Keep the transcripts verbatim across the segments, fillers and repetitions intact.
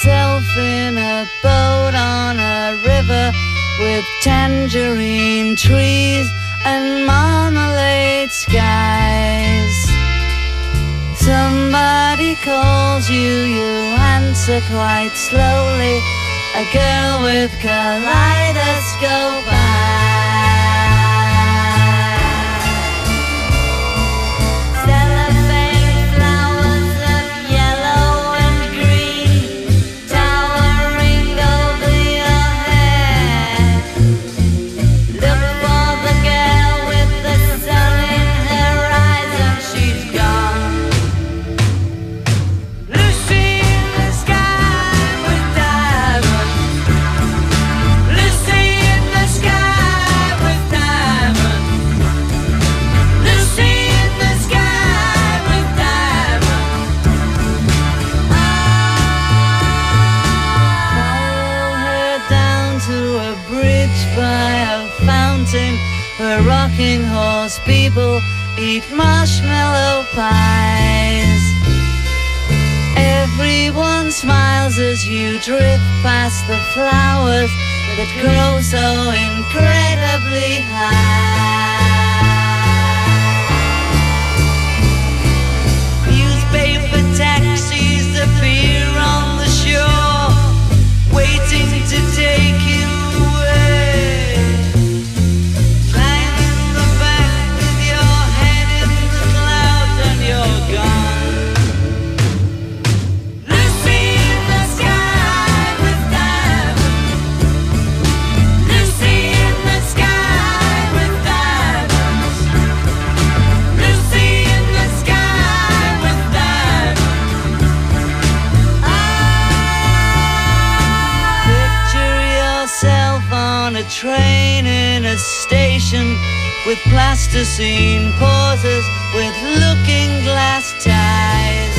yourself in a boat on a river with tangerine trees and marmalade skies. Somebody calls you, you answer quite slowly. A girl with kaleidoscope eyes. Where rocking horse people eat marshmallow pies. Everyone smiles as you drift past the flowers that grow so incredibly high. Newspaper taxis appear on the shore, waiting to take you away. Train in a station with plasticine pauses with looking glass ties.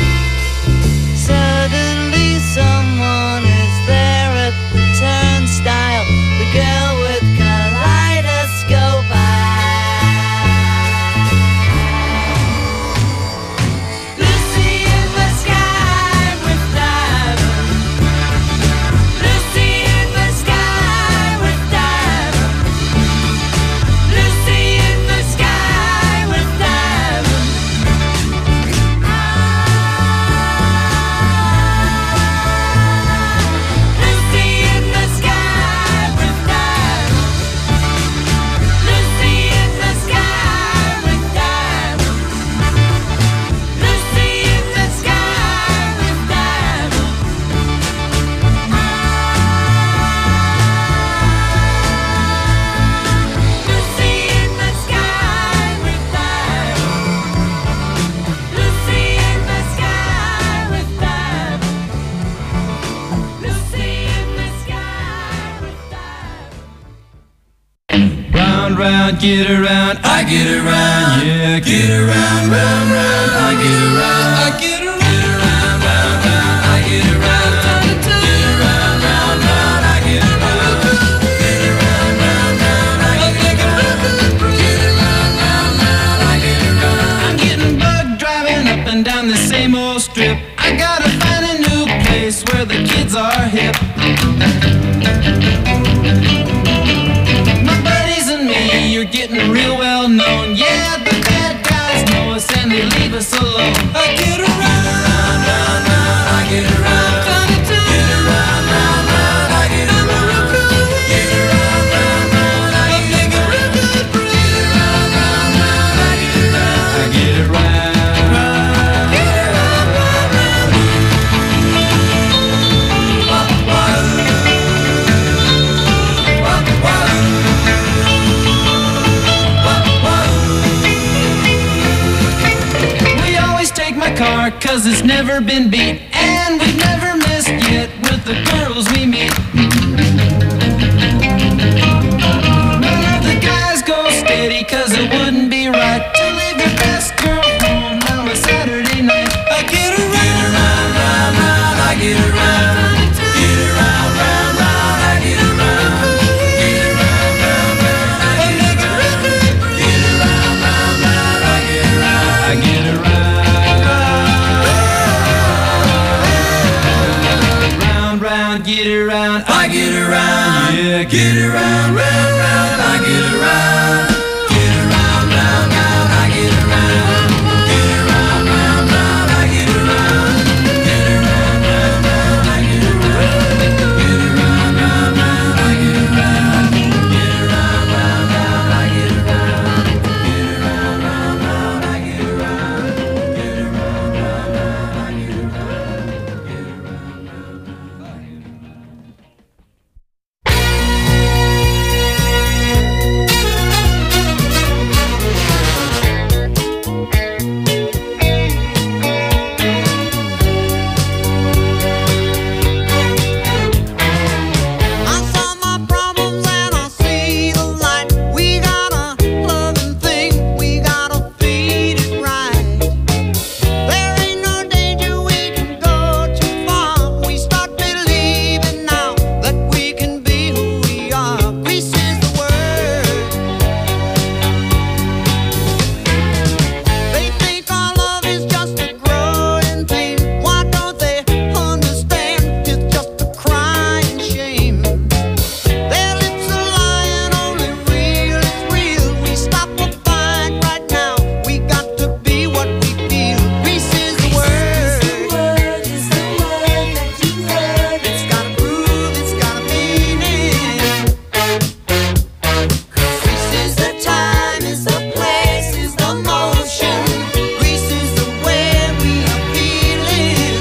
Suddenly someone is there at the turnstile, the girl with kaleidoscope eyes. Lucy in the sky with diamonds. Lucy in the sky. Round, get around, I get around, yeah, get around, round, round, I get around, I get around, get around, round, round, I get around, get around, round, round, I get around, get around, round, round, I get around, get around, round, round, I get around. I'm getting bugged driving up and down the same old strip. I gotta find a new place where the kids are hip. You're getting real well known. Yeah, the bad guys know us and they leave us alone. I get around, round, round, round, I get around. Get around, round, round, I get around. Get around, round, round, I get around. Get around, round, round, I get around. I get around. Get around, round, round. Wah, wah. Wah, wah. Car, cause it's never been beat, and we've never missed yet with the girls we meet. None of the guys go steady, cause it wouldn't be right to leave your best girl home on a Saturday night. I get around, round, round, round, I get around. Get around, round, round, I get around. Get around, round, round, I get around. Get around, round, round, I get around. I get around. get around, yeah, get around, round, round, I get around, get around, round, round, I get around, get around, round, round, I get around, get around, round, round, I get around, get around, round, round, I get around, get around, round, round, I get around, get around, round, round, I get around, get around, round, round, I get around, get around, round, round, I get around. I saw my problems and I see the light. We got a loving thing, we gotta feed it right. There ain't no danger, we can go too far. We start believing now that we can be who we are. Greece is the word. They think our love is just a growing pain. Why don't they understand? It's just a crying shame. Their lips are lying, only real is real. We stop a fight right now. We got to be what we feel. Greece is the word. It's got a groove, it's got a meaning. Greece is the time, is the place, is the motion. Greece is the way we are feeling.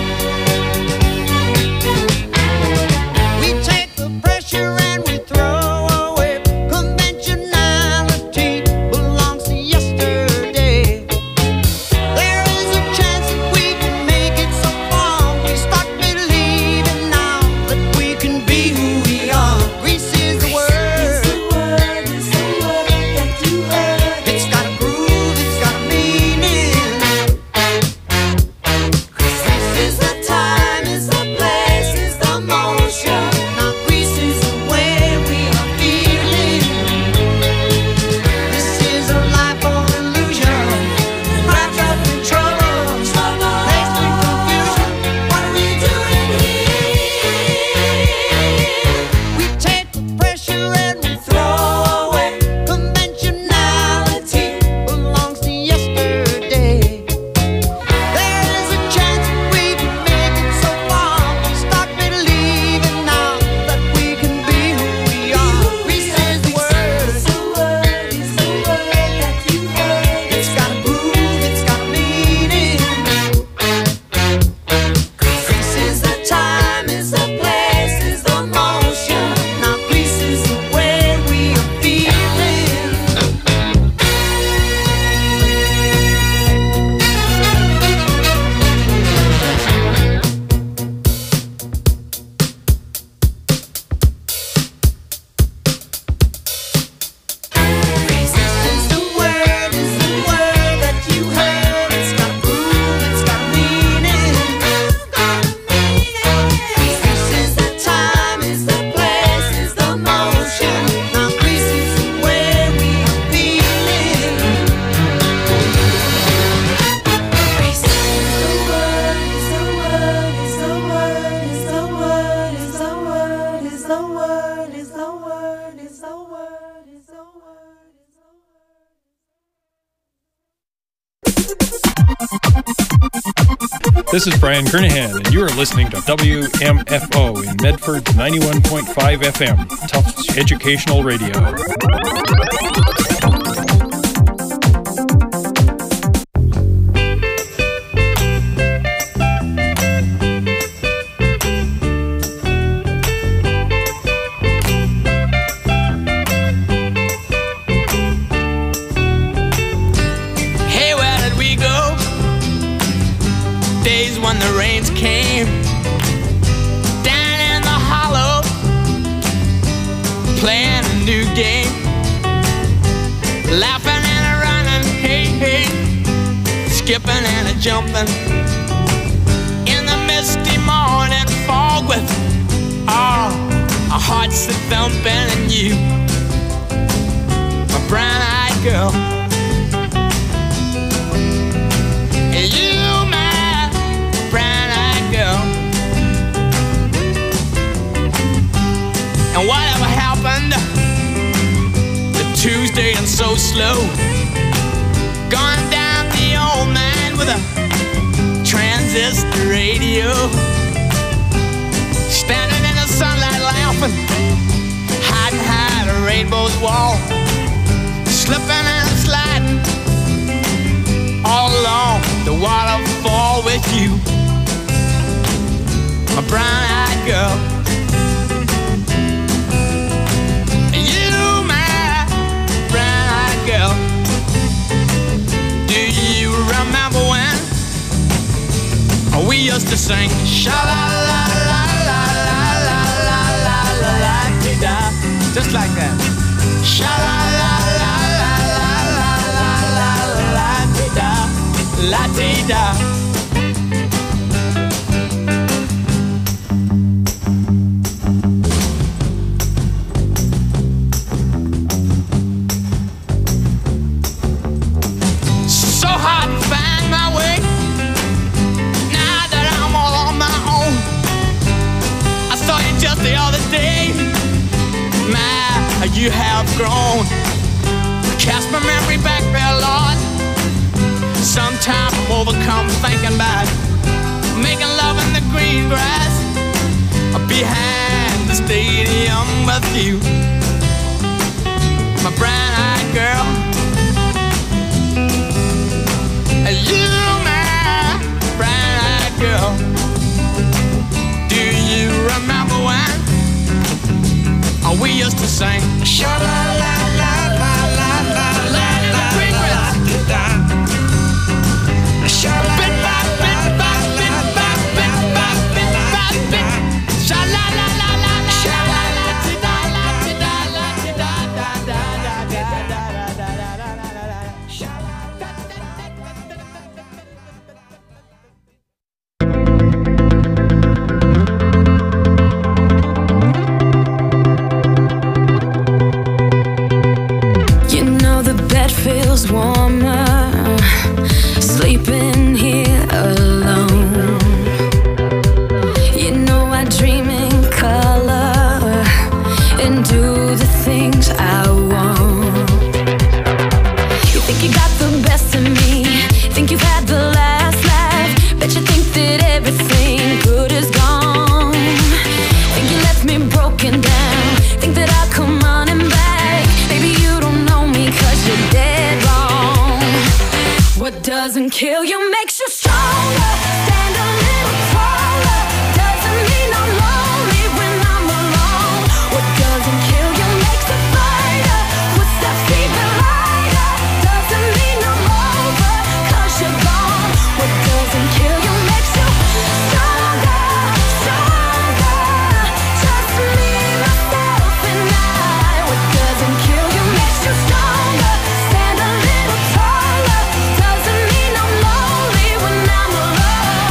We take the pressure and we throw away. Conventionality belongs to yesterday. There is a chance that we can make it so far. We start believing now that we can be who we are. Greece is the word. It's got a groove, it's got a meaning. Greece is the time, is the place, is the motion. Now Greece is the way we are feeling. This is a life of illusion, wrapped up in trouble, faced with confusion. What are we doing here? We take the pressure and we throw away. Conventionality belongs to yesterday. There is a chance that we can make it so far. We start believing now that we can be who we are. Greece is the word. It's got a groove, it's got a meaning. Greece is the time, is the place, is the motion. Now Greece is the way we are feeling. Greece is the word, is the word that you heard. It's got a groove, it's got a meaning. Greece is the time, is the place, is the motion. Now Greece is the way we are feeling. Greece is the word, is the word, is the word, is the word, is the word, is the word, is the word, is the word, is the word, is the word. This is Brian Kernahan, and you are listening to W M F O in Medford's ninety-one point five F M, Tufts Educational Radio. Hey, where did we go? Days when the rains came down in the hollow, playing a new game, laughing and a running, hey, hey, skipping and a jumping in the misty morning fog with all our hearts that thumping, and you, my brown-eyed girl. You, my brown-eyed girl. so slow. Going down the old man with a transistor radio. Standing in the sunlight laughing, hiding behind a rainbow's wall. Slipping and sliding all along the waterfall with you, my brown-eyed girl. You, my brown-eyed girl. Do you remember when we used to sing sha-la-la-la-la-la-la-la-la-la-la-la-la-la-la, just like that? Sha-la-la-la-la-la-la-la-la-la-la-la-la-la. So hard to find my way now that I'm all on my own. I saw you just the other day. My, you have grown. Cast my memory back there, Lord. Sometimes I'm overcome thinking about making love in the green grass behind the stadium with you, my brown-eyed girl. You, my brown-eyed girl. Do you remember when we used to sing sha-la-la-la-la-la-la-la-la in the green grass? You know the bed feels warmer sleeping here alone. You know I dream in color and do the things I want. You think you got the best of me, think you've had the last laugh, bet you think that everything good is gone. Think you left me broken down, think that I'll come running back. Baby, you don't know me 'cause you're dead wrong. What doesn't kill you makes you stronger. Stand a little taller. Doesn't mean I'm lonely when I'm alone. What doesn't kill you makes a fighter. Footsteps even lighter. Doesn't mean I'm over 'cause you're gone. What doesn't kill you makes you stronger, stronger. Just me, myself, and I. What doesn't kill you makes you stronger. Stand a little taller. Doesn't mean I'm lonely when I'm alone.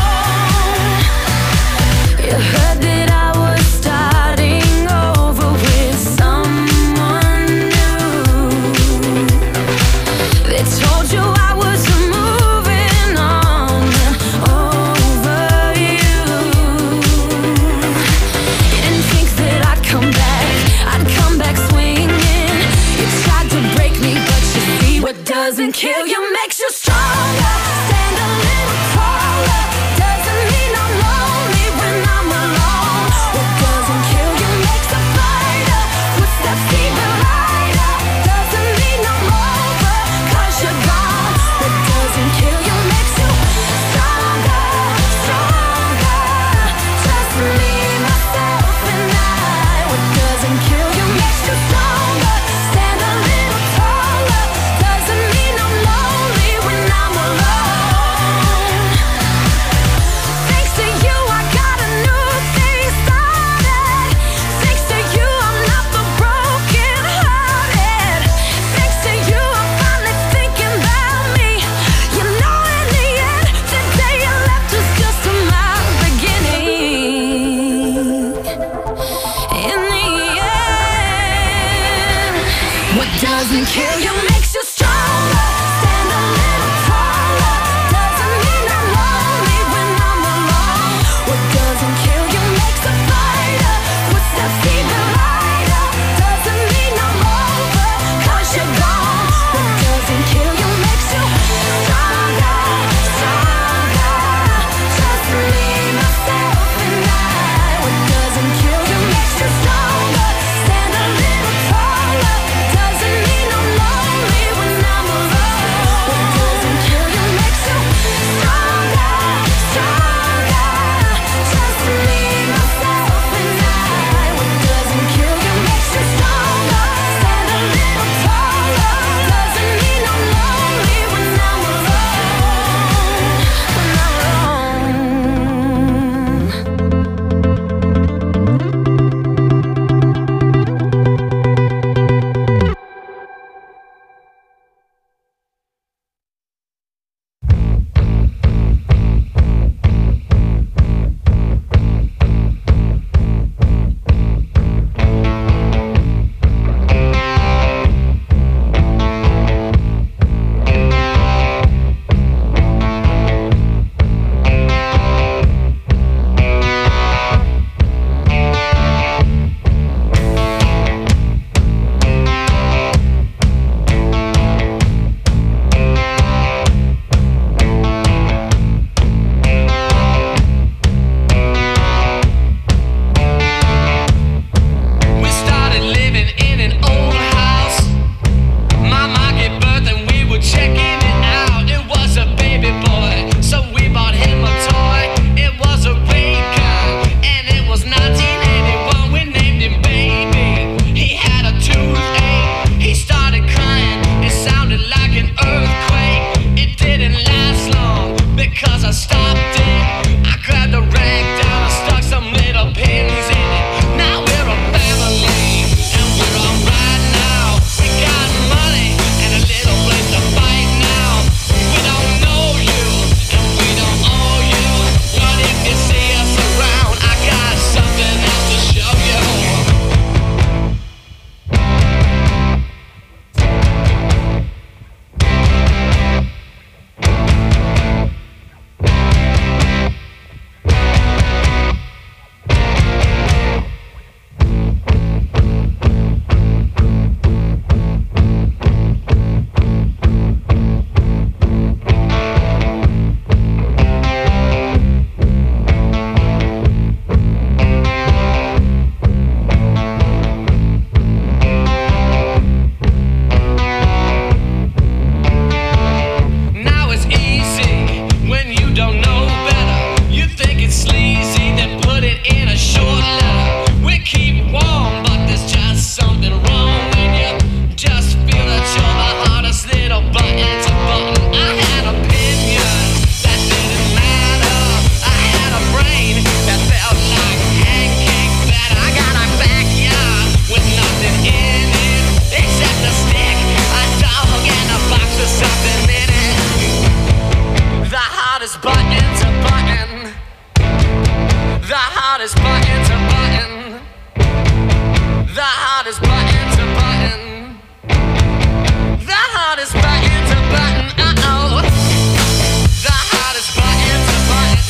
hottest button's a button. The hottest button's a button. The hottest button's a button. The hottest button's a button. Uh-oh. The hottest button's a button.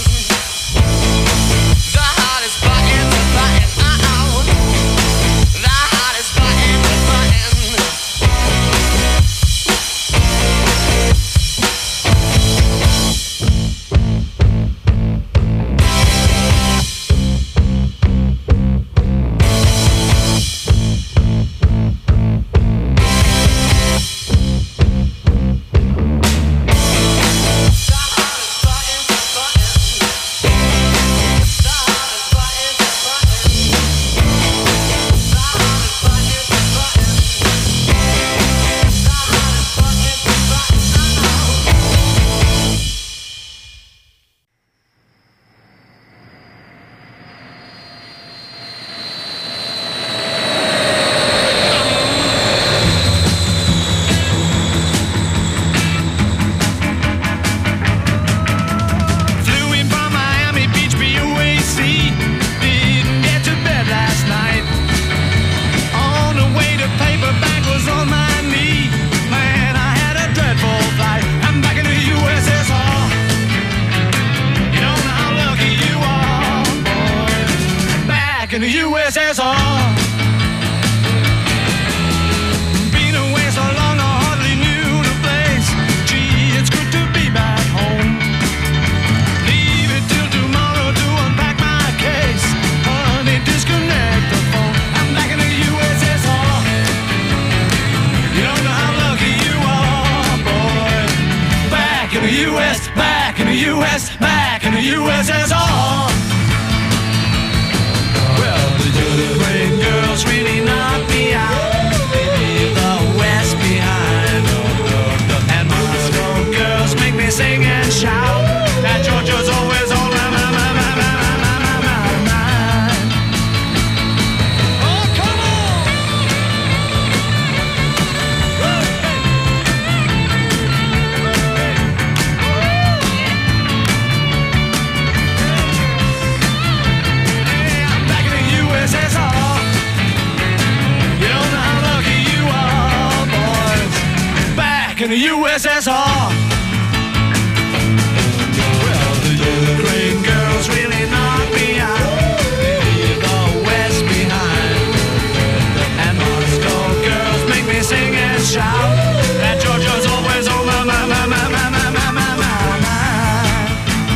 The hottest button's a button. Uh-oh. The hottest button's a button. In the U S S R, been away so long I hardly knew the place. Gee, it's good to be back home. Leave it till tomorrow to unpack my case. Honey, disconnect the phone. I'm back in the U S S R. You don't know how lucky you are, boy. Back in the U S, back in the U S, back in the U S S R. The great girls really knock me out. They leave the West behind. And Moscow girls make me sing and shout. That Georgia's always on my, my, my, my, my, my, my, my mind. Oh, come on! Hey, I'm back in the U S S R. In the U S S R. Well, the Ukraine girls really knock me out. They leave the West behind. And Moscow girls make me sing and shout. That Georgia's always on my, my, my, my, my, my, my, my, my mind.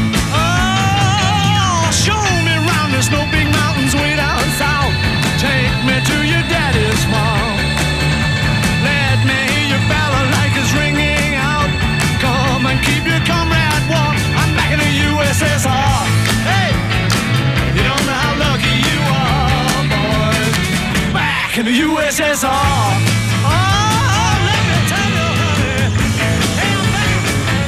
Oh, show me round the snow big mountains way down south. Take me to your daddy's farm. Let me hear your balalaikas ringing out. Come and keep your comrade warm. I'm back in the U S S R. Hey, you don't know how lucky you are, boys. Back in the U S S R. Oh, let me tell you, honey. Hey, I'm back.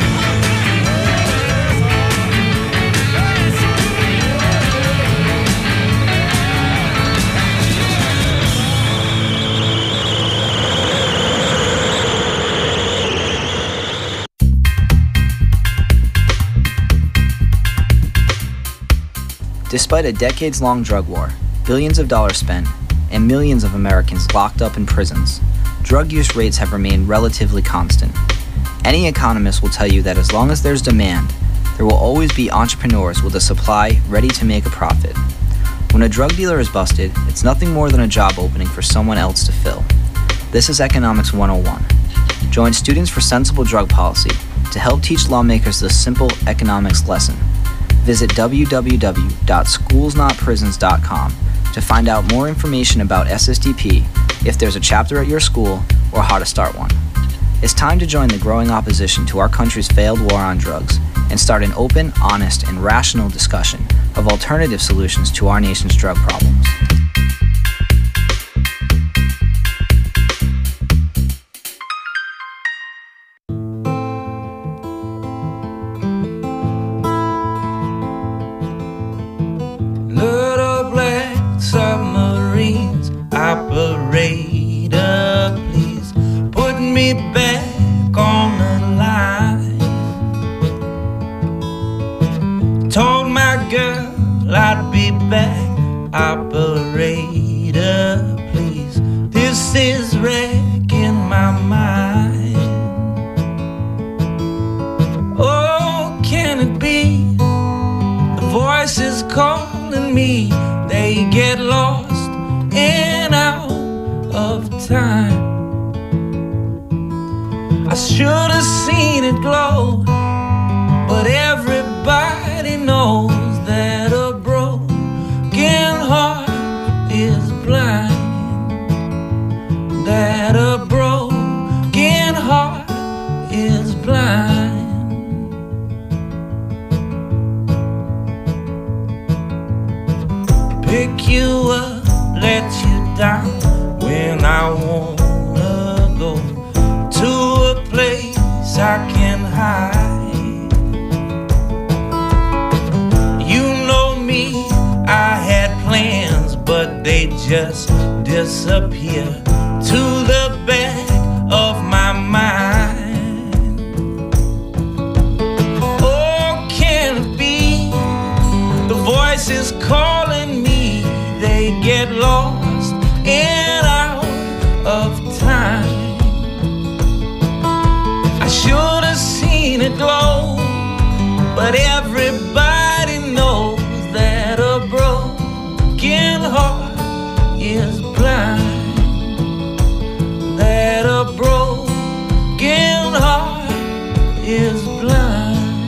Despite a decades-long drug war, billions of dollars spent, and millions of Americans locked up in prisons, drug use rates have remained relatively constant. Any economist will tell you that as long as there's demand, there will always be entrepreneurs with a supply ready to make a profit. When a drug dealer is busted, it's nothing more than a job opening for someone else to fill. This is Economics one oh one. Join Students for Sensible Drug Policy to help teach lawmakers this simple economics lesson. Visit w w w dot schools not prisons dot com to find out more information about S S D P, if there's a chapter at your school, or how to start one. It's time to join the growing opposition to our country's failed war on drugs and start an open, honest, and rational discussion of alternative solutions to our nation's drug problems. Little black submarines, operator, please put me back on the line. I'd be back. Operator, please. This is wrecking my mind. Oh, can it be? The voices calling me, they get lost and out of time. I should have seen it glow, but everybody knows that a broken heart is blind. That a broken heart is blind. Pick you up, let you down when I wanna go to a place I can hide. You know me, I had plans, but they just disappear to the back of my mind. Oh, can it be? The voices calling me, they get lost and out of time. I should have seen it glow, but everybody knows that a broken heart is blind. That a broken heart is blind.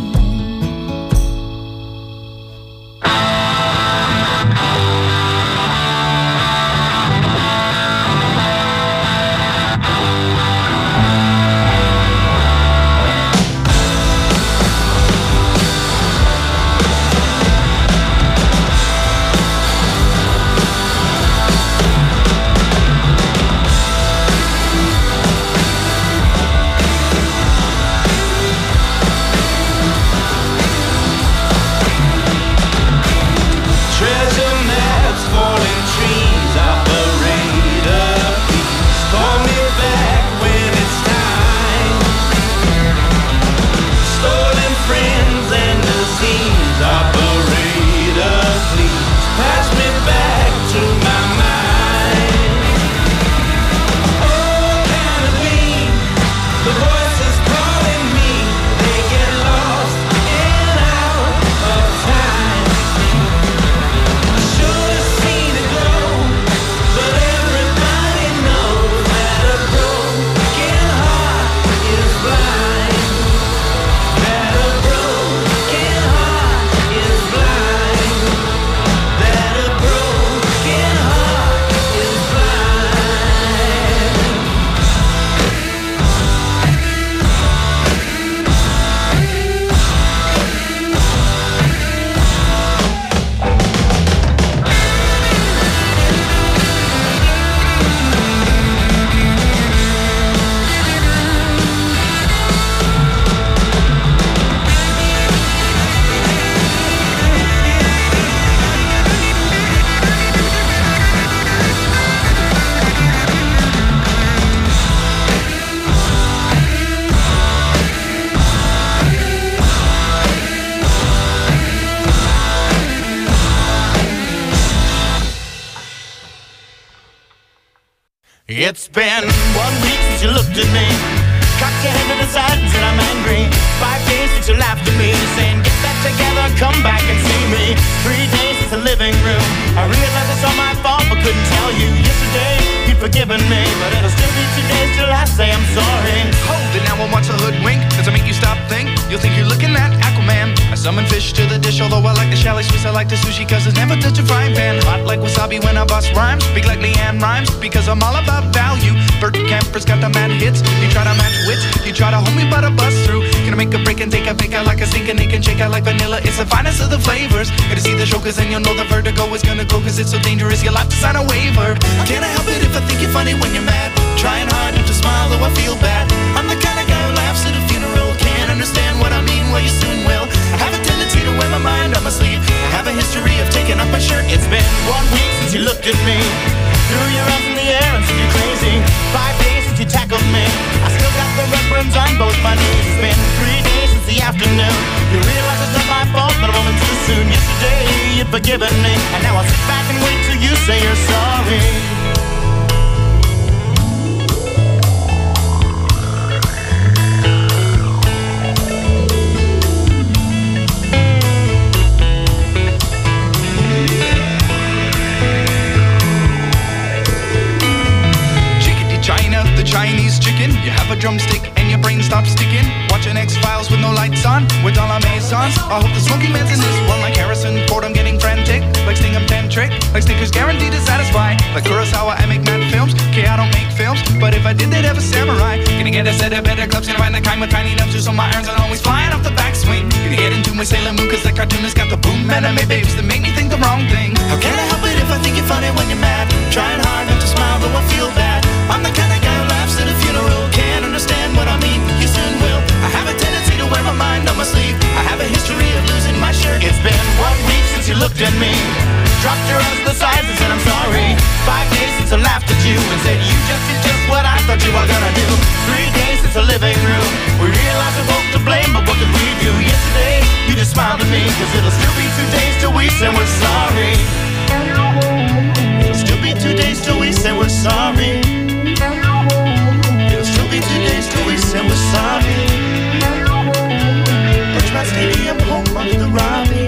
It's been one week since you looked at me, cocked your head to the side and said I'm angry. Five days since you laughed at me, saying get that together, come back and see me. Three days since the living room, I realized it's all my fault but couldn't tell you. Yesterday you'd forgiven me, but it'll still be two days till I say I'm sorry. Hold it now, I want a hoodwink. Does it make you stop think? You'll think you're looking at Aquaman. I summon fish to the dish, although I like the chalet Swiss, I like the sushi cause it's never touch a frying pan. Hot like wasabi when I bust rhymes, big like Leanne Rhymes, because I'm all about value. Bert Camper's got the mad hits, you try to match wits, you try to hold me but I bust through. Gonna make a break and take a fake out like a sink and it can shake out like vanilla. It's the finest of the flavors. Gotta see the show cause then you'll know the vertigo is gonna go cause it's so dangerous you'll have to sign a waiver. Can't I help it if I think you're funny when you're mad? Trying hard not to smile though I feel bad. I'm the kind of guy who laughs at a funeral. Can't understand what I mean, well you soon will. I have a tendency to wear my mind on my sleeve. I have a history of taking off my shirt. It's been one week since you looked at me, threw your arms in the air and said you're crazy. Five days since you tackled me, I still got the red burns on both my knees. It's been three days since the afternoon, you realize it's not my fault but I'm only too soon. Yesterday you you'd forgiven me, and now I'll sit back and wait till you say you're sorry. China, the Chinese chicken. You have a drumstick and your brain stops sticking. Watching X-Files with no lights on, with all our masons. I hope the smoky man's in this one like Harrison Ford. I'm getting frantic, like Stingham Tantric, like Snickers guaranteed to satisfy. Like Kurosawa, I make mad films. Okay, I don't make films, but if I did, they'd have a samurai. Gonna get a set of better clubs, gonna find the kind with tiny nubs, so my irons are always flying off the backswing. Gonna get into my Sailor Moon, cause the cartoonist got the boom anime babes that make me think the wrong thing. How can I help it if I think you're funny when you're mad? Trying hard not to smile, though I feel bad. I'm the kind of guy who laughs at a funeral. Can't understand what I mean, you soon will. I have a tendency to wear my mind on my sleeve. I have a history of losing my shirt. It's been one week since you looked at me, dropped your arms to the sides and said I'm sorry. Five days since I laughed at you and said you just did just what I thought you were gonna do. Three days since the living room, we realized we're both to blame, but what could we do? Yesterday, you just smiled at me, cause it'll still be two days till we say we're sorry. It'll still be two days till we say we're sorry. It'll still be two days till we say we're sorry. Birchmount Stadium, home of the Robbie.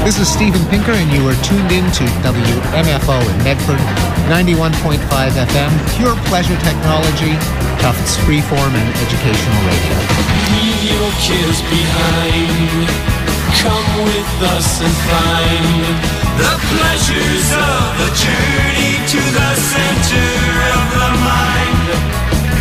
This is Steven Pinker, and you are tuned in to W M F O in Medford, ninety-one point five F M, pure pleasure technology, Tufts freeform and educational radio. Leave your cares behind. Come with us and find the pleasures of a journey to the center of the mind.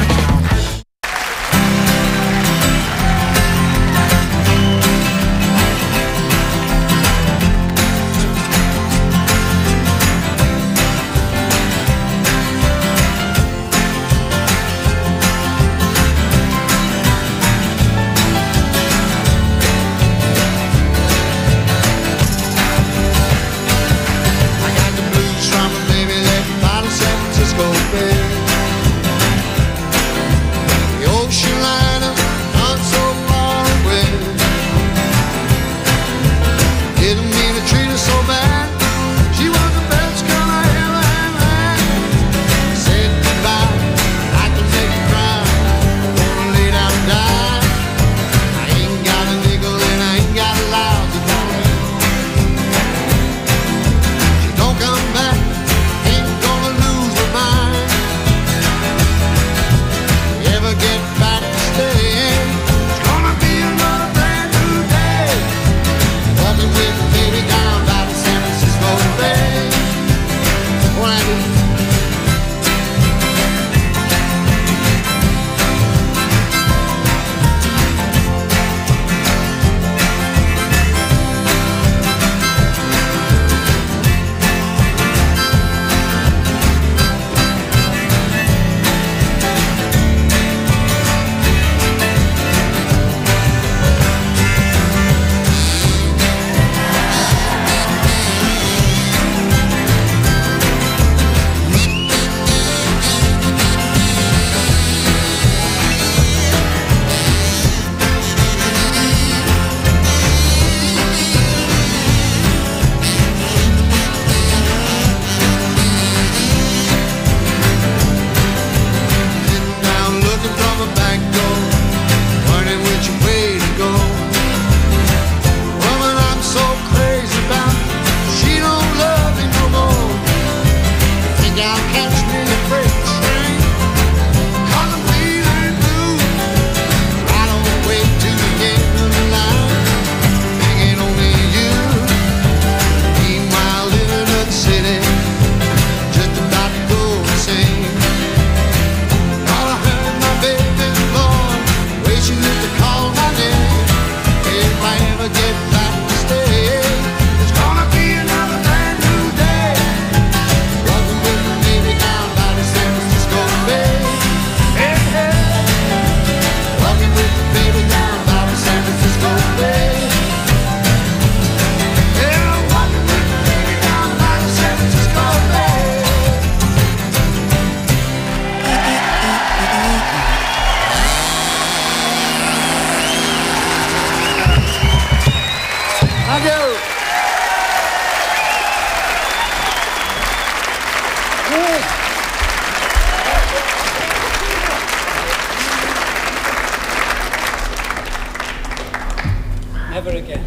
Never again.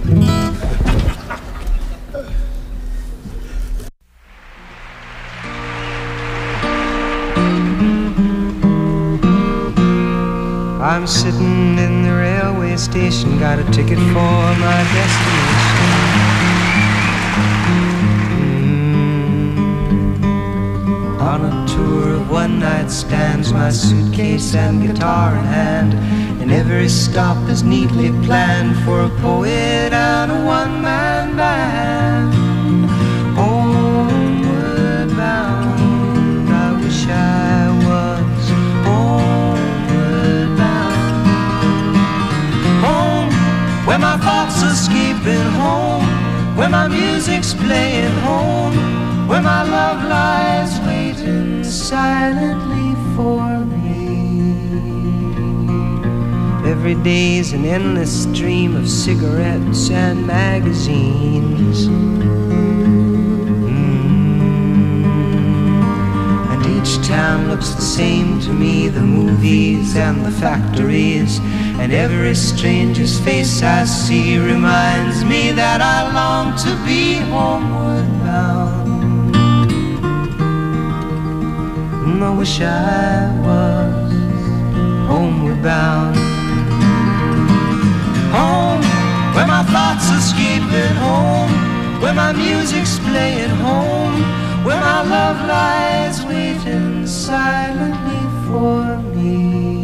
I'm sitting in the railway station, got a ticket for my destination. Mm. On a tour of one-night stands, my suitcase and guitar in hand, and every stop is neatly planned for a poet and a one-man band. Homeward bound, I wish I was homeward bound. Home, where my thoughts are escaping, home, where my music's playing, home, where my love lies waiting silently for me. Every day's an endless stream of cigarettes and magazines. Mm. And each town looks the same to me, the movies and the factories, and every stranger's face I see reminds me that I long to be homeward bound. Mm, I wish I was homeward bound. Home, where my thoughts escaping, home, where my music's playing, home, where my love lies waiting silently for me.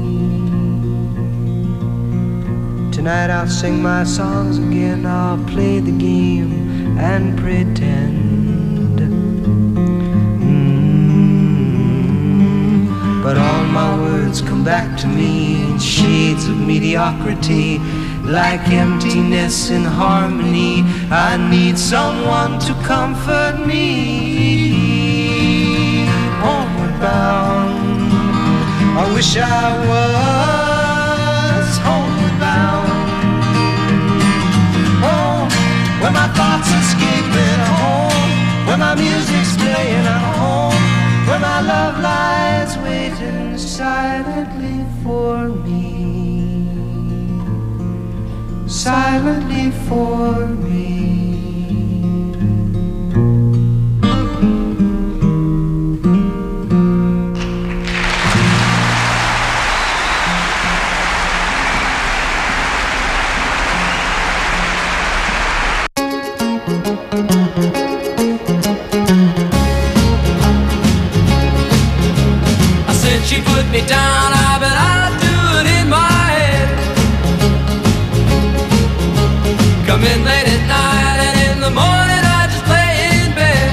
Tonight I'll sing my songs again, I'll play the game and pretend. Mm. But all my words come back to me in shades of mediocrity, like emptiness in harmony. I need someone to comfort me. Homeward bound, I wish I was homeward bound. Home, where my thoughts escaping, home, where my music's playing, home, where my love lies waiting silently for me. Silently for me. I said she put me down, I bet I'd do it in my head. Come in late at night and in the morning I just lay in bed.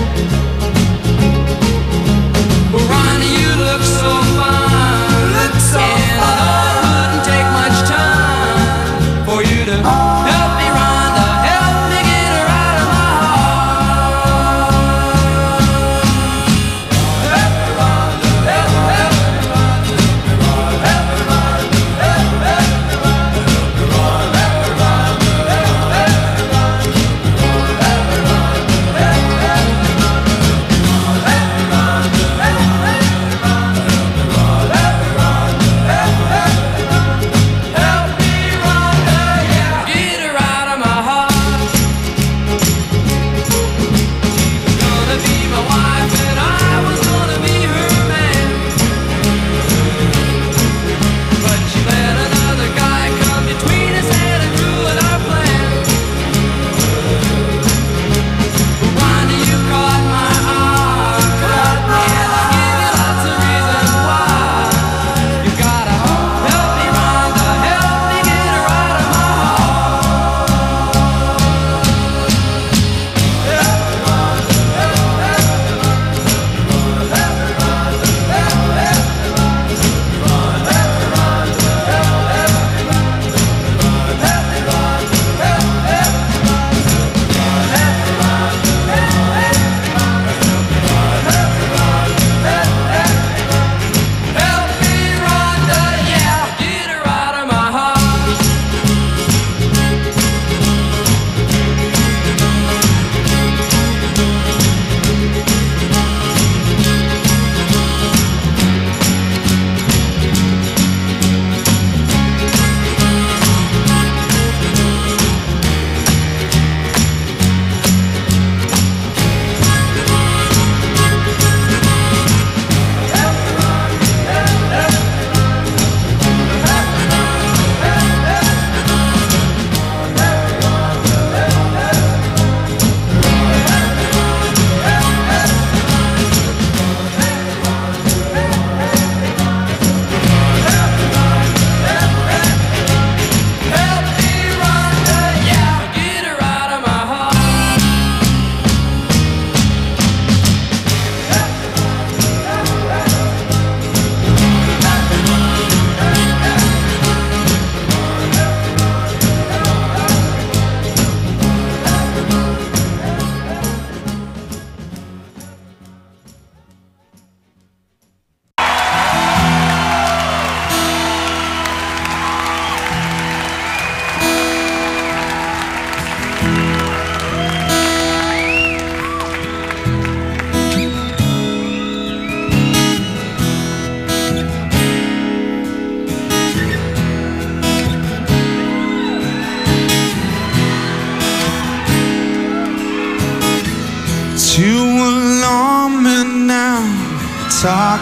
Well, Ronnie, you look so fine, look so and fine. I know it wouldn't take much time for you to oh. help me, Rhonda, help me get her out of my heart. Help me, Rhonda, help, help me, Rhonda.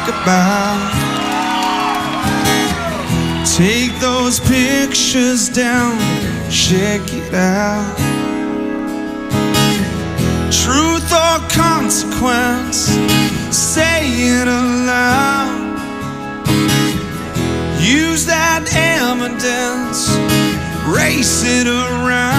about. Take those pictures down, check it out. Truth or consequence, say it aloud. Use that evidence, race it around.